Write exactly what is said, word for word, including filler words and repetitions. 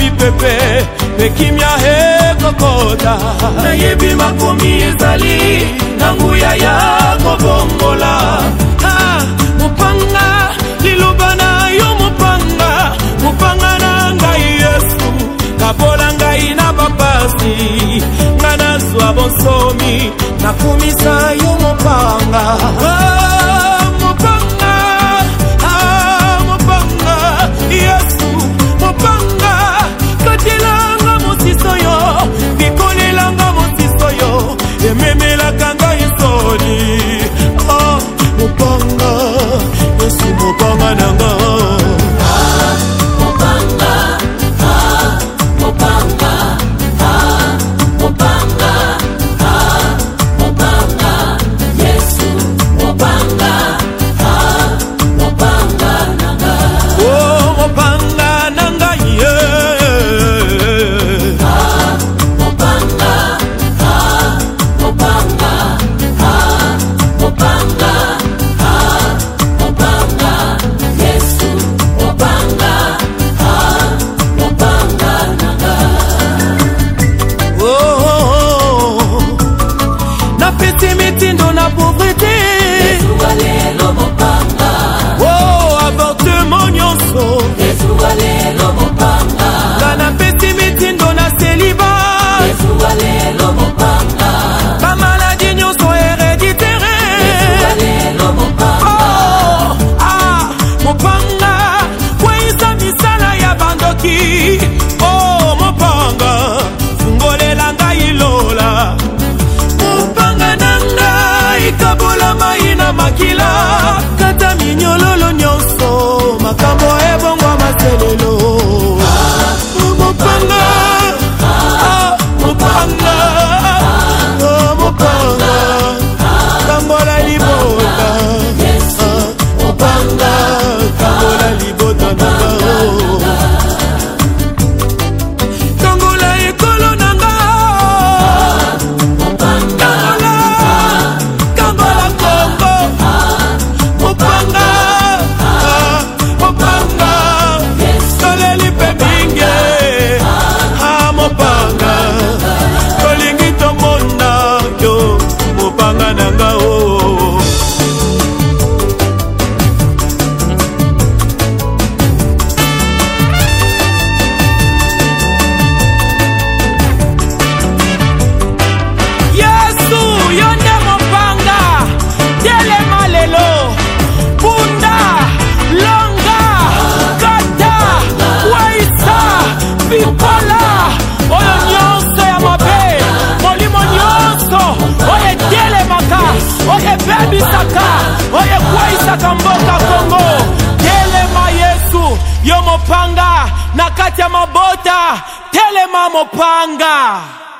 mipepe pekimya he kokota na yebi makomi ezali na nguya ya kobongola ah mupanga liloba na yo mupanga mupanga na ngai Yesu kabola ngai na bapasi ngana zwa bonsomi na kumisa yo mupanga ah mupanga ah mupanga Yesu mupanga katelanga mosiso yo bikolelanga mosiso yo ememelaka ngai soni oh mupanga Yesu mupanga nanga oh mopanga fungolela ngai lola mopanga nanga ikabola mai na makila kata minyololo nyonso makambo ebongo maselelo mopanga ah mopanga oh mopanga kambola libota mopanga kambola libota nanga oye kwaisaka mboka Kongo telema Yesu yo mopanga na kati ya mabota telema mopanga.